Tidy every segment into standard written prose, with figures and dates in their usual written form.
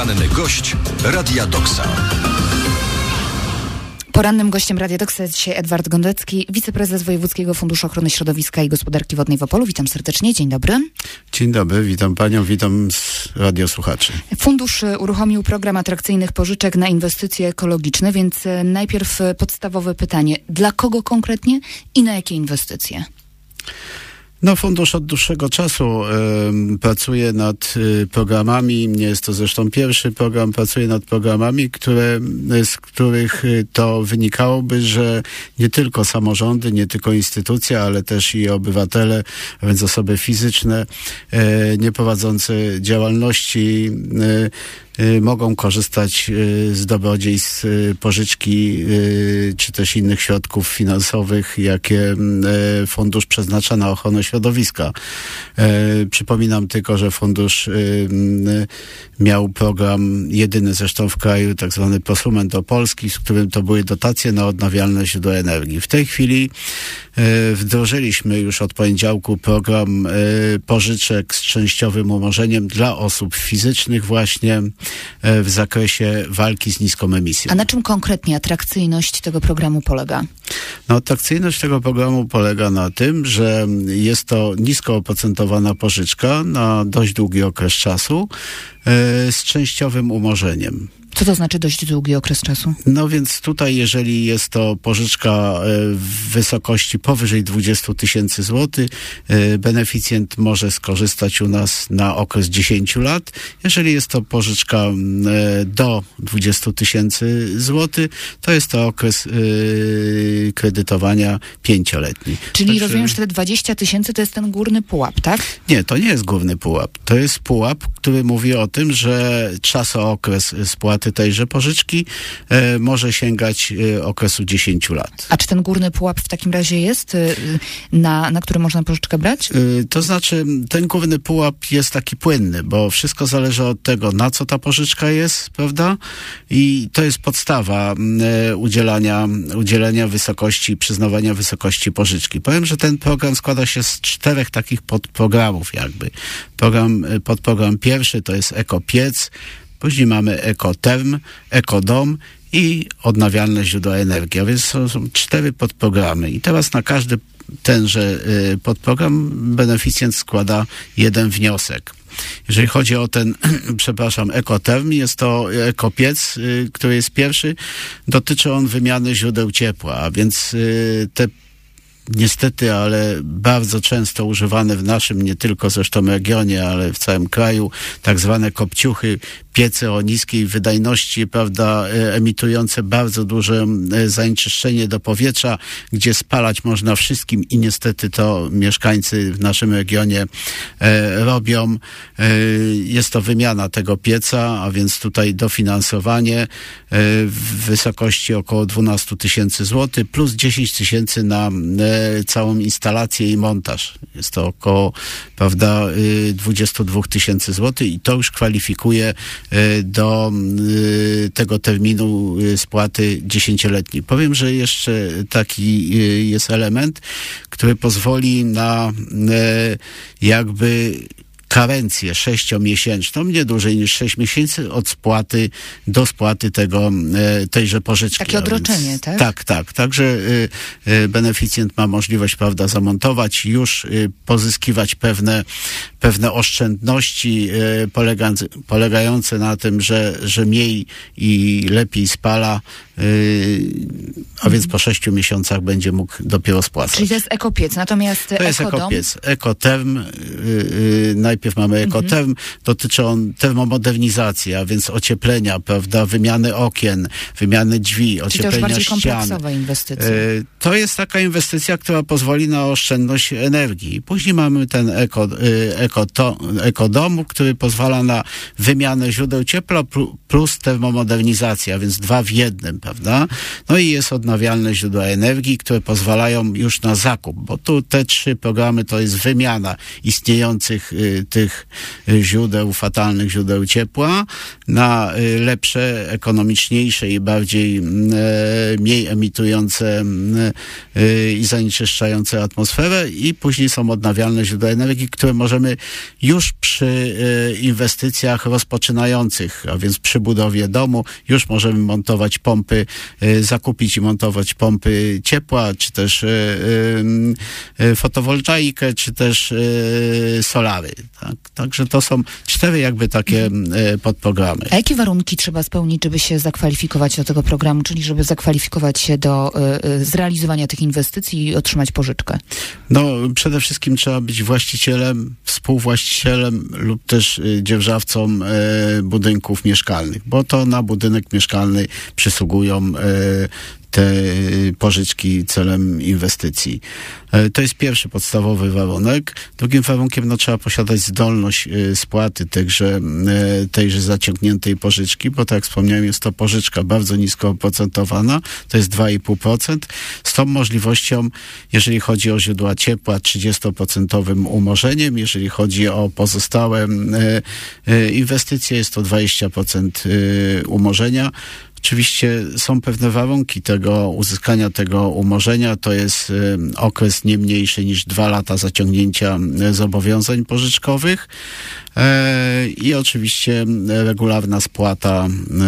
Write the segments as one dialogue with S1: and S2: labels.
S1: Poranny gość Radia Doksa.
S2: Porannym gościem Radia Doksa jest dzisiaj Edward Gondecki, wiceprezes Wojewódzkiego Funduszu Ochrony Środowiska i Gospodarki Wodnej w Opolu. Witam serdecznie, dzień dobry.
S3: Dzień dobry, witam panią, witam radiosłuchaczy.
S2: Fundusz uruchomił program atrakcyjnych pożyczek na inwestycje ekologiczne, więc najpierw podstawowe pytanie. Dla kogo konkretnie i na jakie inwestycje?
S3: Fundusz od dłuższego czasu pracuje nad programami, nie jest to zresztą pierwszy program, pracuje nad programami, z których to wynikałoby, że nie tylko samorządy, nie tylko instytucje, ale też i obywatele, a więc osoby fizyczne nie prowadzące działalności mogą korzystać z dobrodziejstw pożyczki czy też innych środków finansowych, jakie fundusz przeznacza na ochronę środowiska. Przypominam tylko, że fundusz miał program jedyny zresztą w kraju, tak zwany Prosument Opolski, w którym to były dotacje na odnawialne źródła energii. W tej chwili wdrożyliśmy już od poniedziałku program pożyczek z częściowym umorzeniem dla osób fizycznych właśnie w zakresie walki z niską emisją.
S2: A na czym konkretnie atrakcyjność tego programu polega?
S3: Atrakcyjność tego programu polega na tym, że jest to nisko oprocentowana pożyczka na dość długi okres czasu z częściowym umorzeniem.
S2: Co to znaczy dość długi okres czasu?
S3: Więc tutaj, jeżeli jest to pożyczka w wysokości powyżej 20 tysięcy złotych, beneficjent może skorzystać u nas na okres 10 lat. Jeżeli jest to pożyczka do 20 tysięcy złotych, to jest to okres kredytowania 5-letni.
S2: Czyli rozumiem, że te 20 tysięcy to jest ten górny pułap, tak?
S3: Nie, to nie jest górny pułap. To jest pułap, który mówi o tym, że okres spłaty tejże pożyczki może sięgać okresu 10 lat.
S2: A czy ten górny pułap w takim razie jest, na który można pożyczkę brać?
S3: To znaczy, ten górny pułap jest taki płynny, bo wszystko zależy od tego, na co ta pożyczka jest, prawda? I to jest podstawa udzielania wysokości, przyznawania wysokości pożyczki. Powiem, że ten program składa się z 4 takich podprogramów jakby. Podprogram pierwszy to jest ekopiec, później mamy ekoterm, ekodom i odnawialne źródła energii. A więc są 4 podprogramy. I teraz na każdy tenże podprogram beneficjent składa jeden wniosek. Jeżeli chodzi o ten, ekoterm, jest to ekopiec, który jest pierwszy. Dotyczy on wymiany źródeł ciepła, a więc te niestety, ale bardzo często używane w naszym, nie tylko zresztą regionie, ale w całym kraju, tak zwane kopciuchy, piece o niskiej wydajności, prawda, emitujące bardzo duże zanieczyszczenie do powietrza, gdzie spalać można wszystkim i niestety to mieszkańcy w naszym regionie robią. Jest to wymiana tego pieca, a więc tutaj dofinansowanie w wysokości około 12 tysięcy złotych plus 10 tysięcy na całą instalację i montaż. Jest to około, 22 tysięcy złotych i to już kwalifikuje do tego terminu spłaty 10-letniej. Powiem, że jeszcze taki jest element, który pozwoli na karencję 6-miesięczną, nie dłużej niż 6 miesięcy od spłaty do spłaty tejże pożyczki.
S2: Takie odroczenie, tak?
S3: Tak. Także beneficjent ma możliwość, zamontować, już pozyskiwać pewne oszczędności polegające na tym, że mniej i lepiej spala, a więc po 6 miesiącach będzie mógł dopiero spłacać.
S2: Czyli to jest ekopiec, natomiast
S3: to jest ekopiec. Ekoterm, najpierw mamy ekoterm, dotyczy on termomodernizacji, a więc ocieplenia, wymiany okien, wymiany drzwi, ocieplenia ścian.
S2: Czyli to już bardziej kompleksowa inwestycja.
S3: To jest taka inwestycja, która pozwoli na oszczędność energii. Później mamy ten ekodomu, który pozwala na wymianę źródeł ciepła plus termomodernizacja, a więc 2 w 1, prawda? No i jest odnawialne źródła energii, które pozwalają już na zakup, bo tu te 3 programy to jest wymiana istniejących tych źródeł, fatalnych źródeł ciepła na lepsze, ekonomiczniejsze i bardziej mniej emitujące i zanieczyszczające atmosferę i później są odnawialne źródła energii, które możemy już przy inwestycjach rozpoczynających, a więc przy budowie domu już możemy montować pompy, zakupić i montować pompy ciepła, czy też fotowoltaikę, czy też solary. Tak? Także to są 4 jakby takie podprogramy.
S2: A jakie warunki trzeba spełnić, żeby się zakwalifikować do tego programu, czyli żeby zakwalifikować się do zrealizowania tych inwestycji i otrzymać pożyczkę?
S3: No, przede wszystkim trzeba być właścicielem, współwłaścicielem lub też dzierżawcą budynków mieszkalnych, bo to na budynek mieszkalny przysługują te pożyczki celem inwestycji. To jest pierwszy podstawowy warunek. Drugim warunkiem trzeba posiadać zdolność spłaty tejże zaciągniętej pożyczki, bo tak jak wspomniałem, jest to pożyczka bardzo nisko oprocentowana, to jest 2,5%. Z tą możliwością, jeżeli chodzi o źródła ciepła, 30% umorzeniem, jeżeli chodzi o pozostałe inwestycje, jest to 20% umorzenia. Oczywiście są pewne warunki uzyskania tego umorzenia. To jest okres nie mniejszy niż 2 lata zaciągnięcia zobowiązań pożyczkowych i oczywiście regularna spłata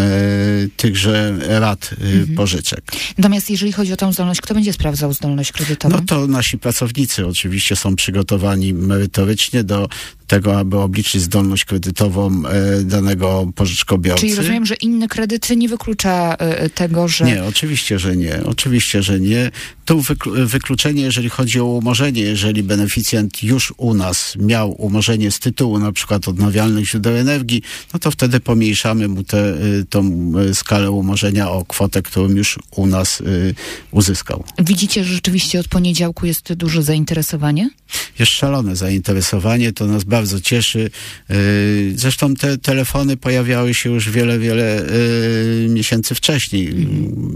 S3: tychże rat pożyczek.
S2: Natomiast jeżeli chodzi o tą zdolność, kto będzie sprawdzał zdolność kredytową?
S3: No to nasi pracownicy oczywiście są przygotowani merytorycznie do tego, aby obliczyć zdolność kredytową danego pożyczkobiorcy.
S2: Czyli rozumiem, że inny kredyt nie wyklucza tego, że...
S3: Nie, oczywiście, że nie. Oczywiście, że nie. Tu wykluczenie, jeżeli chodzi o umorzenie, jeżeli beneficjent już u nas miał umorzenie z tytułu na przykład odnawialnych źródeł energii, no to wtedy pomniejszamy mu tą skalę umorzenia o kwotę, którą już u nas uzyskał.
S2: Widzicie, że rzeczywiście od poniedziałku jest duże zainteresowanie?
S3: Jest szalone zainteresowanie, to nas bardzo cieszy. Zresztą te telefony pojawiały się już wiele miesięcy wcześniej.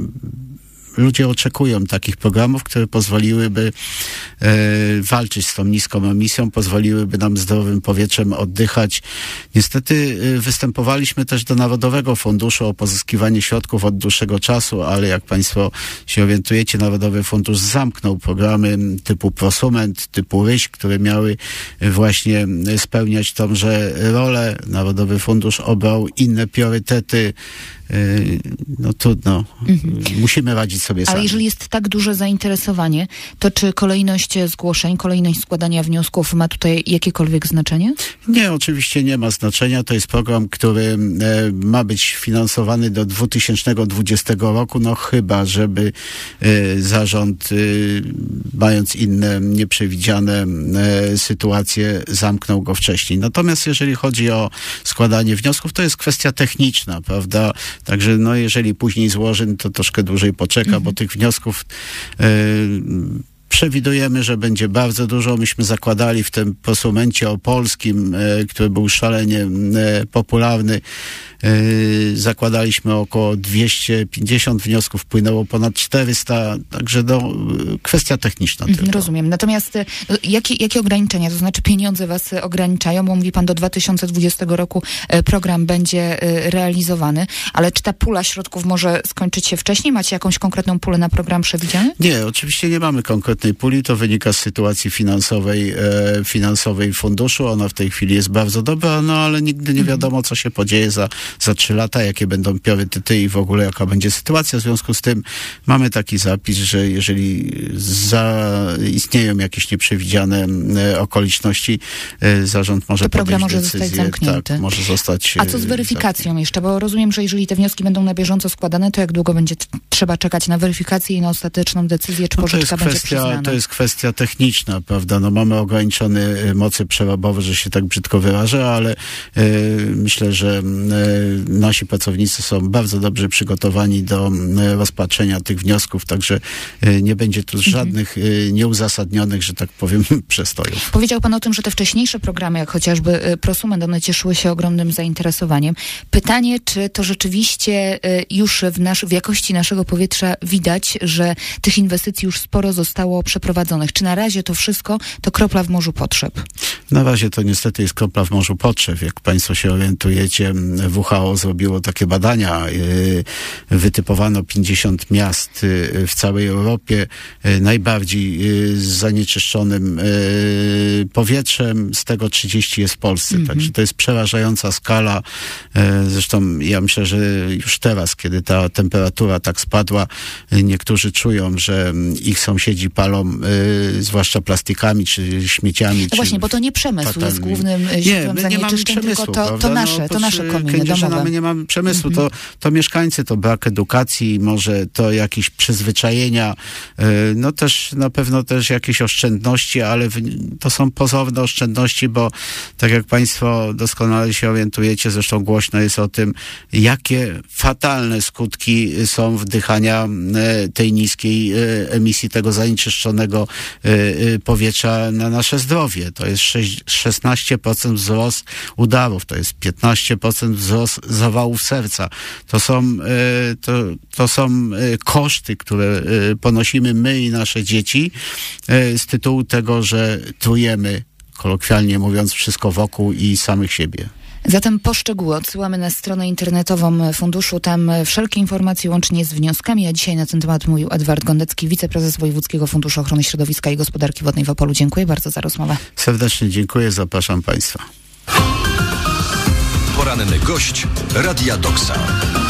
S3: Ludzie oczekują takich programów, które pozwoliłyby walczyć z tą niską emisją, pozwoliłyby nam zdrowym powietrzem oddychać. Niestety występowaliśmy też do Narodowego Funduszu o pozyskiwanie środków od dłuższego czasu, ale jak Państwo się orientujecie, Narodowy Fundusz zamknął programy typu Prosument, typu Ryś, które miały właśnie spełniać tąże rolę. Narodowy Fundusz obrał inne priorytety. No trudno. Musimy radzić sobie sami.
S2: Ale jeżeli jest tak duże zainteresowanie, to czy kolejność zgłoszeń, kolejność składania wniosków ma tutaj jakiekolwiek znaczenie?
S3: Nie, oczywiście nie ma znaczenia. To jest program, który ma być finansowany do 2020 roku, no chyba, żeby zarząd, mając inne nieprzewidziane sytuacje, zamknął go wcześniej. Natomiast jeżeli chodzi o składanie wniosków, to jest kwestia techniczna, prawda? Także no, jeżeli później złoży, to troszkę dłużej poczeka, bo tych wniosków przewidujemy, że będzie bardzo dużo. Myśmy zakładali w tym prosumencie opolskim, który był szalenie popularny, zakładaliśmy około 250 wniosków, wpłynęło ponad 400, także kwestia techniczna tylko.
S2: Rozumiem. Natomiast jakie ograniczenia, to znaczy pieniądze was ograniczają, bo mówi pan do 2020 roku program będzie realizowany, ale czy ta pula środków może skończyć się wcześniej? Macie jakąś konkretną pulę na program przewidziany?
S3: Nie, oczywiście nie mamy konkretnej puli, to wynika z sytuacji finansowej funduszu, ona w tej chwili jest bardzo dobra, no ale nigdy nie wiadomo, co się podzieje za 3 lata, jakie będą priorytety i w ogóle jaka będzie sytuacja. W związku z tym mamy taki zapis, że jeżeli zaistnieją jakieś nieprzewidziane okoliczności, zarząd może
S2: program może zostać zamknięty.
S3: Tak, może zostać.
S2: A co z weryfikacją jeszcze? Bo rozumiem, że jeżeli te wnioski będą na bieżąco składane, to jak długo będzie trzeba czekać na weryfikację i na ostateczną decyzję, czy pożyczka będzie przyznana?
S3: To jest kwestia techniczna, prawda? No mamy ograniczone mocy przerobowe, że się tak brzydko wyrażę, ale myślę, że nasi pracownicy są bardzo dobrze przygotowani do rozpatrzenia tych wniosków, także nie będzie tu żadnych nieuzasadnionych, że tak powiem, przestojów.
S2: Powiedział pan o tym, że te wcześniejsze programy, jak chociażby Prosument, one cieszyły się ogromnym zainteresowaniem. Pytanie, czy to rzeczywiście już w jakości naszego powietrza widać, że tych inwestycji już sporo zostało przeprowadzonych? Czy na razie to wszystko to kropla w morzu potrzeb?
S3: Na razie to niestety jest kropla w morzu potrzeb. Jak państwo się orientujecie, WHO zrobiło takie badania, wytypowano 50 miast w całej Europie najbardziej zanieczyszczonym powietrzem, z tego 30 jest w Polsce. Także to jest przerażająca skala. Zresztą ja myślę, że już teraz, kiedy ta temperatura tak spadła, niektórzy czują, że ich sąsiedzi palą zwłaszcza plastikami czy śmieciami.
S2: No właśnie, bo to nie przemysł jest głównym źródłem zanieczyszczeń, tylko to nasze kominy domowe.
S3: My nie mamy przemysłu, to mieszkańcy, to brak edukacji, może to jakieś przyzwyczajenia, no też na pewno też jakieś oszczędności, ale to są pozorne oszczędności, bo tak jak państwo doskonale się orientujecie, zresztą głośno jest o tym, jakie fatalne skutki są wdychania tej niskiej emisji, tego zanieczyszczonego powietrza na nasze zdrowie. To jest 16% wzrost udarów, to jest 15% wzrost zawałów serca. To są koszty, które ponosimy my i nasze dzieci z tytułu tego, że trujemy, kolokwialnie mówiąc, wszystko wokół i samych siebie.
S2: Zatem po szczegóły odsyłamy na stronę internetową funduszu. Tam wszelkie informacje łącznie z wnioskami. A dzisiaj na ten temat mówił Edward Gondecki, wiceprezes Wojewódzkiego Funduszu Ochrony Środowiska i Gospodarki Wodnej w Opolu. Dziękuję bardzo za rozmowę.
S3: Serdecznie dziękuję, zapraszam państwa.
S1: Poranny gość Radia Doksa.